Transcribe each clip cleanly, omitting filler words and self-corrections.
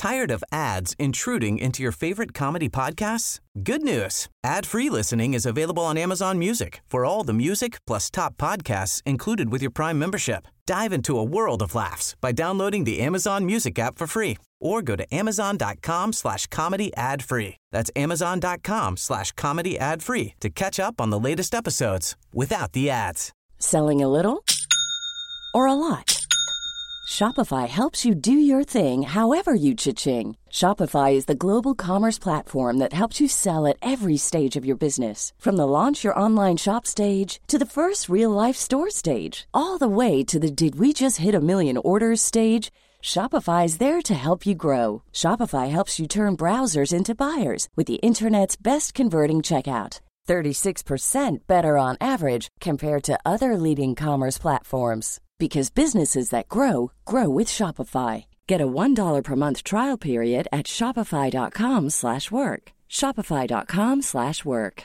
Tired of ads intruding into your favorite comedy podcasts? Good news. Ad-free listening is available on Amazon Music for all the music plus top podcasts included with your Prime membership. Dive into a world of laughs by downloading the Amazon Music app for free or go to amazon.com/comedy ad-free. That's amazon.com/comedy ad-free to catch up on the latest episodes without the ads. Selling a little or a lot? Shopify helps you do your thing however you cha-ching. Shopify is the global commerce platform that helps you sell at every stage of your business. From the launch your online shop stage to the first real-life store stage, all the way to the did we just hit a million orders stage. Shopify is there to help you grow. Shopify helps you turn browsers into buyers with the internet's best converting checkout. 36% better on average compared to other leading commerce platforms. Because businesses that grow, grow with Shopify. Get a $1 per month trial period at shopify.com/work. Shopify.com/work.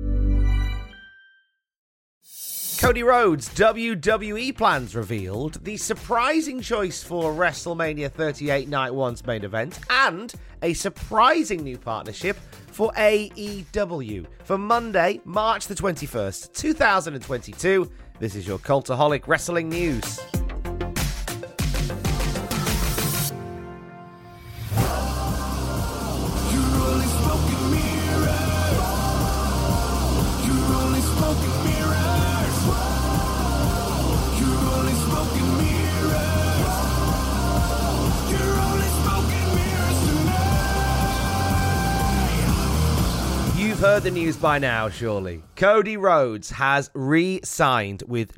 Cody Rhodes' WWE plans revealed, the surprising choice for WrestleMania 38 Night 1's main event, and a surprising new partnership for AEW. For Monday, March the 21st, 2022, this is your Cultaholic Wrestling News. Heard the news by now, surely. Cody Rhodes has re-signed with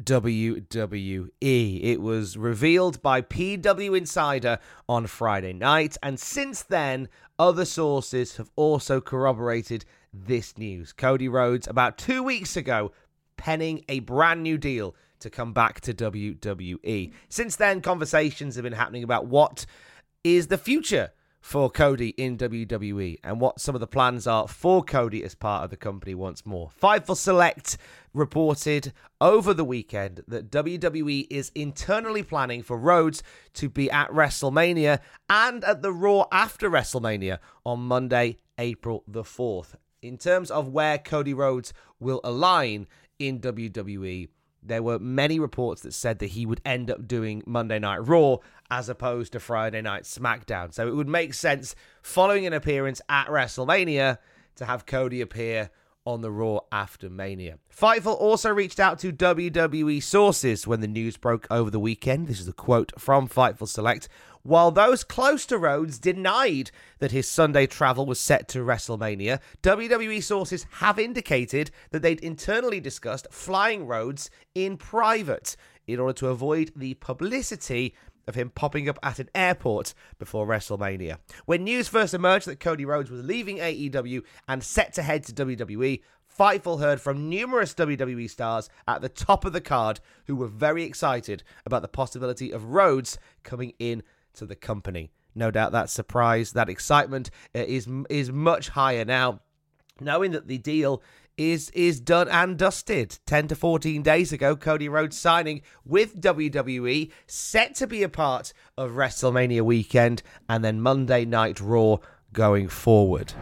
WWE. It was revealed by PW Insider on Friday night, and since then, other sources have also corroborated this news. Cody Rhodes, about 2 weeks ago, penning a brand new deal to come back to WWE. Since then, conversations have been happening about what is the future for Cody in WWE and what some of the plans are for Cody as part of the company once more. Fightful Select reported over the weekend that WWE is internally planning for Rhodes to be at WrestleMania and at the Raw after WrestleMania on Monday, April the 4th. In terms of where Cody Rhodes will align in WWE, there were many reports that said that he would end up doing Monday Night Raw as opposed to Friday Night SmackDown. So it would make sense, following an appearance at WrestleMania, to have Cody appear on the Raw after Mania. Fightful also reached out to WWE sources when the news broke over the weekend. This is a quote from Fightful Select. While those close to Rhodes denied that his Sunday travel was set to WrestleMania, WWE sources have indicated that they'd internally discussed flying Rhodes in private in order to avoid the publicity of him popping up at an airport before WrestleMania. When news first emerged that Cody Rhodes was leaving AEW and set to head to WWE, Fightful heard from numerous WWE stars at the top of the card who were very excited about the possibility of Rhodes coming in to the company. No doubt that surprise, that excitement is much higher now, knowing that the deal is done and dusted. 10 to 14 days ago, Cody Rhodes signing with WWE, set to be a part of WrestleMania weekend, and then Monday Night Raw going forward.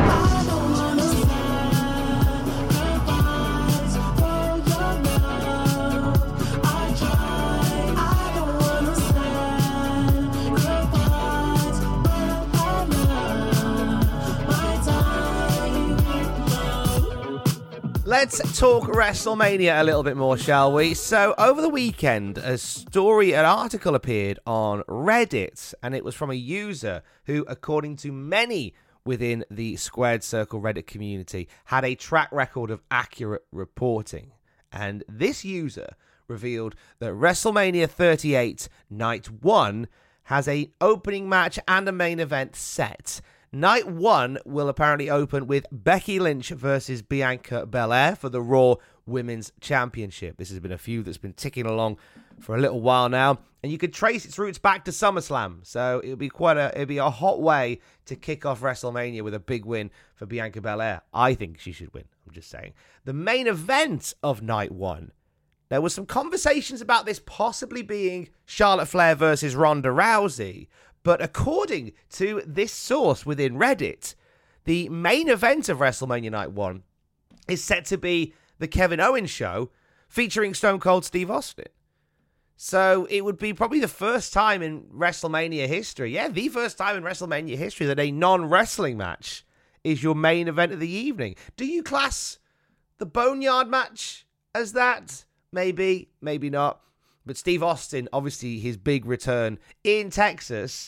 Let's talk WrestleMania a little bit more, shall we? So, over the weekend, an article appeared on Reddit, and it was from a user who, according to many within the Squared Circle Reddit community, had a track record of accurate reporting. And this user revealed that WrestleMania 38 Night 1 has an opening match and a main event set. Night 1 will apparently open with Becky Lynch versus Bianca Belair for the Raw Women's Championship. This has been a feud that's been ticking along for a little while now, and you could trace its roots back to SummerSlam. So it'll be a hot way to kick off WrestleMania with a big win for Bianca Belair. I think she should win. I'm just saying. The main event of Night 1. There was some conversations about this possibly being Charlotte Flair versus Ronda Rousey, But according to this source within Reddit, the main event of WrestleMania Night 1 is set to be the Kevin Owens show featuring Stone Cold Steve Austin. So it would be probably the first time in WrestleMania history, the first time in WrestleMania history that a non-wrestling match is your main event of the evening. Do you class the Boneyard match as that? Maybe, maybe not. But Steve Austin, obviously his big return in Texas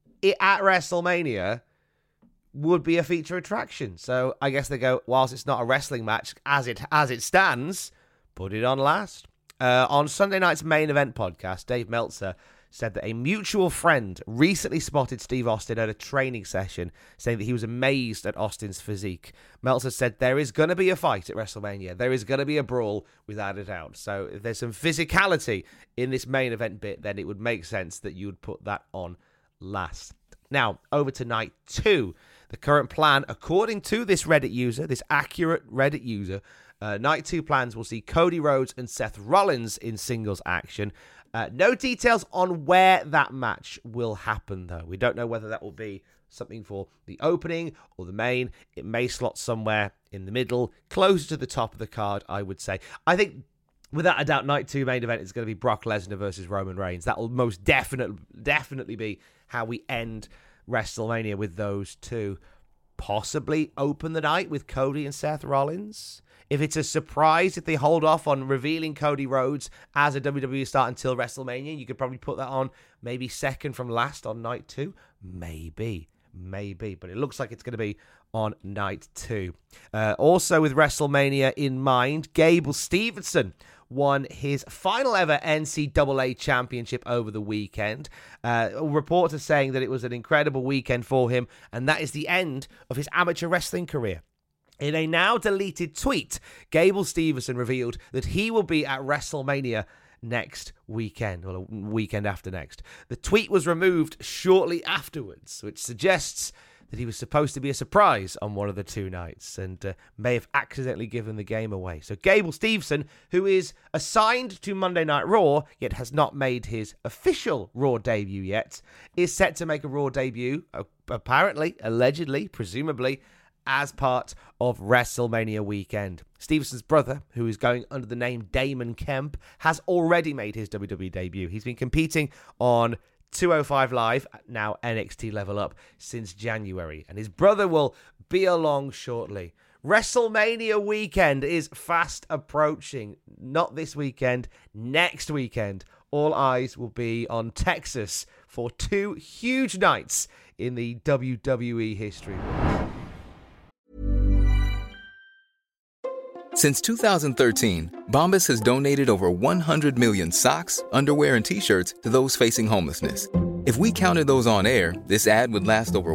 at WrestleMania would be a feature attraction. So I guess they go, whilst it's not a wrestling match as it stands, put it on last. On Sunday night's main event podcast, Dave Meltzer said that a mutual friend recently spotted Steve Austin at a training session, saying that he was amazed at Austin's physique. Meltzer said there is going to be a fight at WrestleMania. There is going to be a brawl, without a doubt. So if there's some physicality in this main event bit, then it would make sense that you would put that on last. Now, over to night 2. The current plan, according to this Reddit user, this accurate Reddit user, night 2 plans will see Cody Rhodes and Seth Rollins in singles action. No details on where that match will happen, though. We don't know whether that will be something for the opening or the main. It may slot somewhere in the middle, closer to the top of the card, I would say. I think, without a doubt, night 2 main event is going to be Brock Lesnar versus Roman Reigns. That will most definitely be how we end WrestleMania, with those two. Possibly open the night with Cody and Seth Rollins. If it's a surprise, if they hold off on revealing Cody Rhodes as a WWE star until WrestleMania, you could probably put that on maybe second from last on night 2. Maybe. But it looks like it's going to be on night 2. Also with WrestleMania in mind, Gable Stevenson won his final ever NCAA championship over the weekend. Reports are saying that it was an incredible weekend for him, and that is the end of his amateur wrestling career. In a now deleted tweet, Gable Stevenson revealed that he will be at WrestleMania next weekend, or weekend after next. The tweet was removed shortly afterwards, which suggests that he was supposed to be a surprise on one of the 2 nights and may have accidentally given the game away. So Gable Stevenson, who is assigned to Monday Night Raw, yet has not made his official Raw debut yet, is set to make a Raw debut, apparently, allegedly, presumably, as part of WrestleMania weekend. Stevenson's brother, who is going under the name Damon Kemp, has already made his WWE debut. He's been competing on 205 Live, now NXT Level Up, since January, and his brother will be along shortly. WrestleMania weekend is fast approaching. Not this weekend, next weekend. All eyes will be on Texas for 2 huge nights in the WWE history. Since 2013, Bombas has donated over 100 million socks, underwear, and T-shirts to those facing homelessness. If we counted those on air, this ad would last over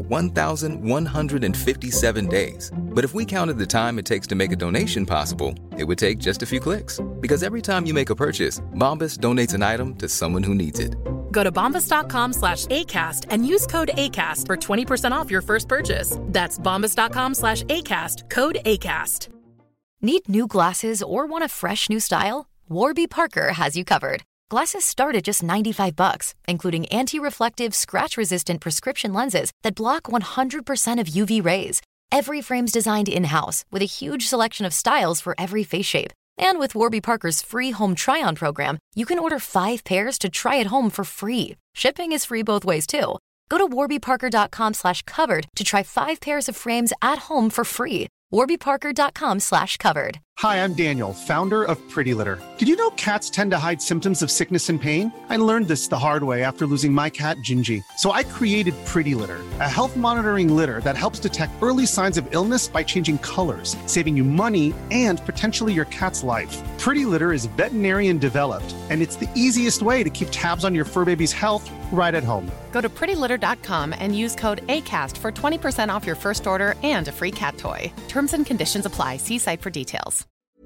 1,157 days. But if we counted the time it takes to make a donation possible, it would take just a few clicks. Because every time you make a purchase, Bombas donates an item to someone who needs it. Go to bombas.com/ACAST and use code ACAST for 20% off your first purchase. That's bombas.com/ACAST, code ACAST. Need new glasses or want a fresh new style? Warby Parker has you covered. Glasses start at just $95, including anti-reflective, scratch-resistant prescription lenses that block 100% of UV rays. Every frame's designed in-house with a huge selection of styles for every face shape. And with Warby Parker's free home try-on program, you can order 5 pairs to try at home for free. Shipping is free both ways, too. Go to warbyparker.com/covered to try 5 pairs of frames at home for free. warbyparker.com/covered. Hi, I'm Daniel, founder of Pretty Litter. Did you know cats tend to hide symptoms of sickness and pain? I learned this the hard way after losing my cat, Gingy. So I created Pretty Litter, a health monitoring litter that helps detect early signs of illness by changing colors, saving you money and potentially your cat's life. Pretty Litter is veterinarian developed, and it's the easiest way to keep tabs on your fur baby's health right at home. Go to prettylitter.com and use code ACAST for 20% off your first order and a free cat toy. Terms and conditions apply. See site for details.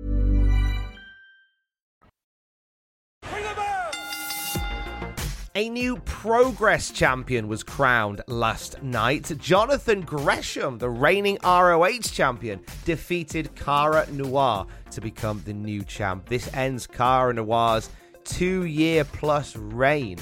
A new Progress champion was crowned last night. Jonathan Gresham, the reigning ROH champion, defeated Cara Noir to become the new champ. This ends Cara Noir's 2-year-plus reign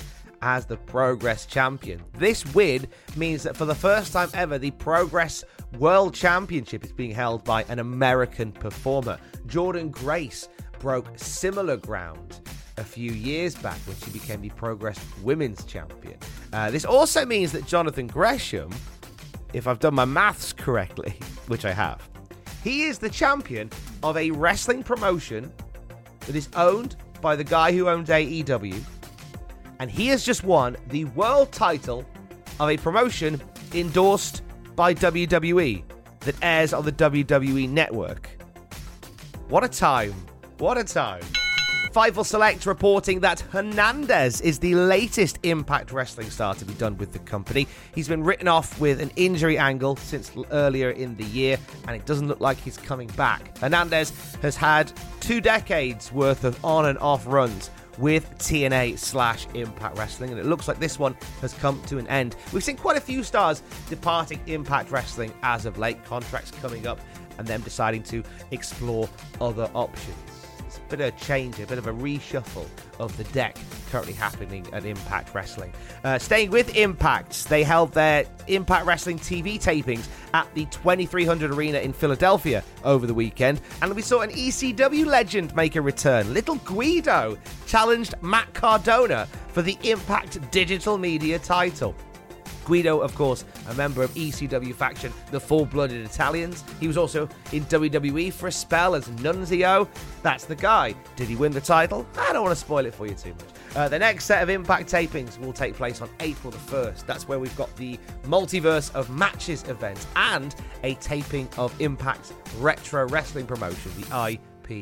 as the Progress Champion. This win means that for the first time ever, the Progress World Championship is being held by an American performer. Jordynne Grace broke similar ground a few years back when she became the Progress Women's Champion. This also means that Jonathan Gresham, if I've done my maths correctly, which I have, he is the champion of a wrestling promotion that is owned by the guy who owns AEW, and he has just won the world title of a promotion endorsed by WWE that airs on the WWE Network. What a time. What a time. Fightful Select reporting that Hernandez is the latest Impact Wrestling star to be done with the company. He's been written off with an injury angle since earlier in the year, and it doesn't look like he's coming back. Hernandez has had 2 decades worth of on and off runs with TNA/Impact Wrestling, and it looks like this one has come to an end. We've seen quite a few stars departing Impact Wrestling as of late, contracts coming up and them deciding to explore other options. It's a bit of a change, a bit of a reshuffle of the deck currently happening at Impact Wrestling. Staying with Impact, they held their Impact Wrestling TV tapings at the 2300 Arena in Philadelphia over the weekend, and we saw an ECW legend make a return. Little Guido challenged Matt Cardona for the Impact Digital Media title. Guido, of course, a member of ECW faction, the Full-Blooded Italians. He was also in WWE for a spell as Nunzio. That's the guy. Did he win the title? I don't want to spoil it for you too much. The next set of Impact tapings will take place on April the 1st. That's where we've got the Multiverse of Matches event and a taping of Impact's retro wrestling promotion, the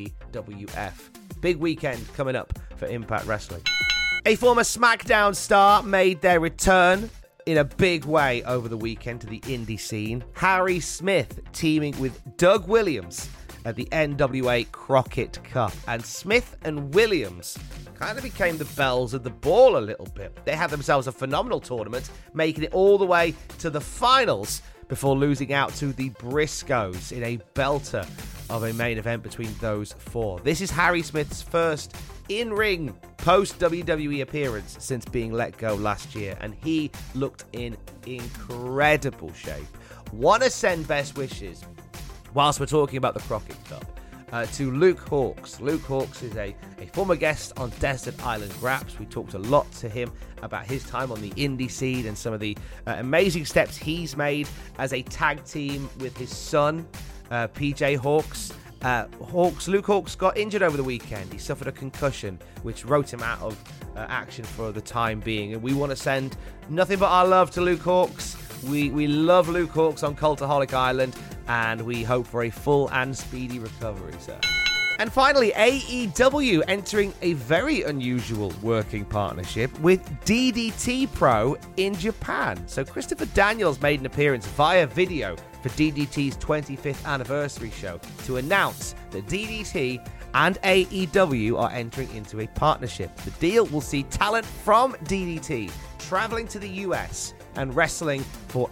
IPWF. Big weekend coming up for Impact Wrestling. A former SmackDown star made their return in a big way over the weekend to the indie scene. Harry Smith teaming with Doug Williams at the NWA Crockett Cup. And Smith and Williams kind of became the bells of the ball a little bit. They had themselves a phenomenal tournament, making it all the way to the finals before losing out to the Briscoes in a belter of a main event between those 4. This is Harry Smith's first in-ring post-WWE appearance since being let go last year, and he looked in incredible shape. Want to send best wishes, whilst we're talking about the Crockett Cup, to Luke Hawx. Luke Hawx is a former guest on Desert Island Graps. We talked a lot to him about his time on the indie scene and some of the amazing steps he's made as a tag team with his son, PJ Hawx. Luke Hawx got injured over the weekend. He suffered a concussion, which wrote him out of action for the time being. And we want to send nothing but our love to Luke Hawx. We love Luke Hawx on Cultaholic Island, and we hope for a full and speedy recovery, sir. And finally, AEW entering a very unusual working partnership with DDT Pro in Japan. So Christopher Daniels made an appearance via video for DDT's 25th anniversary show to announce that DDT and AEW are entering into a partnership. The deal will see talent from DDT traveling to the US and wrestling for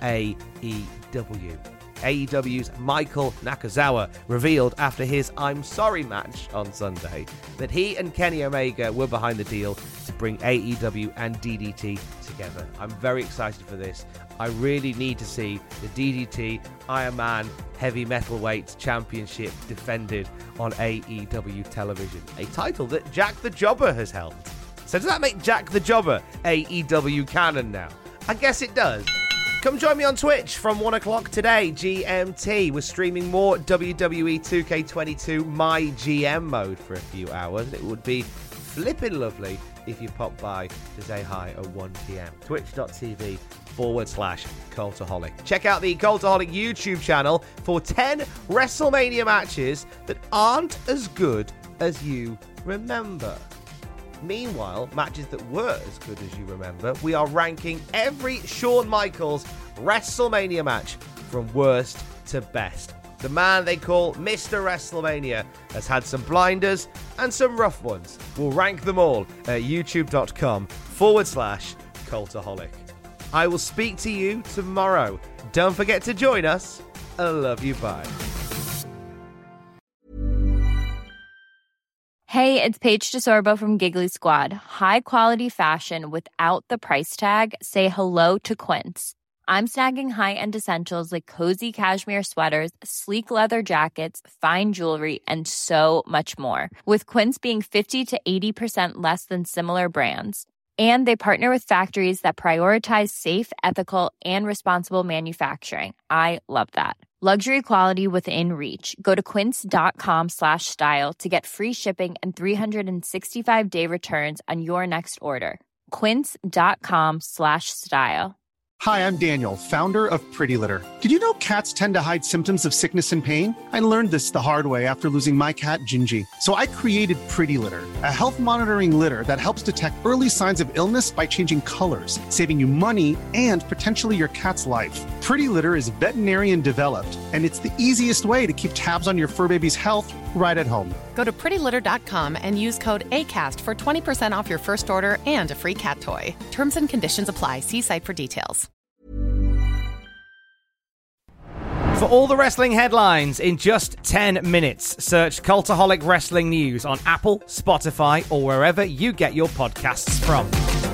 AEW. AEW's Michael Nakazawa revealed after his I'm Sorry match on Sunday that he and Kenny Omega were behind the deal to bring AEW and DDT together. I'm very excited for this. I really need to see the DDT Iron Man Heavy Metalweight Championship defended on AEW television, a title that Jack the Jobber has held. So does that make Jack the Jobber AEW canon now? I guess it does. Come join me on Twitch from 1 o'clock today, GMT. We're streaming more WWE 2K22 My GM mode for a few hours. It would be flippin' lovely if you pop by to say hi at 1 p.m. Twitch.tv/Cultaholic. Check out the Cultaholic YouTube channel for 10 WrestleMania matches that aren't as good as you remember. Meanwhile, matches that were as good as you remember, we are ranking every Shawn Michaels WrestleMania match from worst to best. The man they call Mr. WrestleMania has had some blinders and some rough ones. We'll rank them all at youtube.com/Cultaholic. I will speak to you tomorrow. Don't forget to join us. I love you. Bye. Hey, it's Paige DeSorbo from Giggly Squad. High quality fashion without the price tag. Say hello to Quince. I'm snagging high-end essentials like cozy cashmere sweaters, sleek leather jackets, fine jewelry, and so much more. With Quince being 50 to 80% less than similar brands. And they partner with factories that prioritize safe, ethical, and responsible manufacturing. I love that. Luxury quality within reach. Go to quince.com/style to get free shipping and 365-day returns on your next order. Quince.com/style. Hi, I'm Daniel, founder of Pretty Litter. Did you know cats tend to hide symptoms of sickness and pain? I learned this the hard way after losing my cat, Gingy. So I created Pretty Litter, a health monitoring litter that helps detect early signs of illness by changing colors, saving you money and potentially your cat's life. Pretty Litter is veterinarian developed, and it's the easiest way to keep tabs on your fur baby's health right at home. Go to prettylitter.com and use code ACAST for 20% off your first order and a free cat toy. Terms and conditions apply. See site for details. For all the wrestling headlines in just 10 minutes, search Cultaholic Wrestling News on Apple, Spotify, or wherever you get your podcasts from.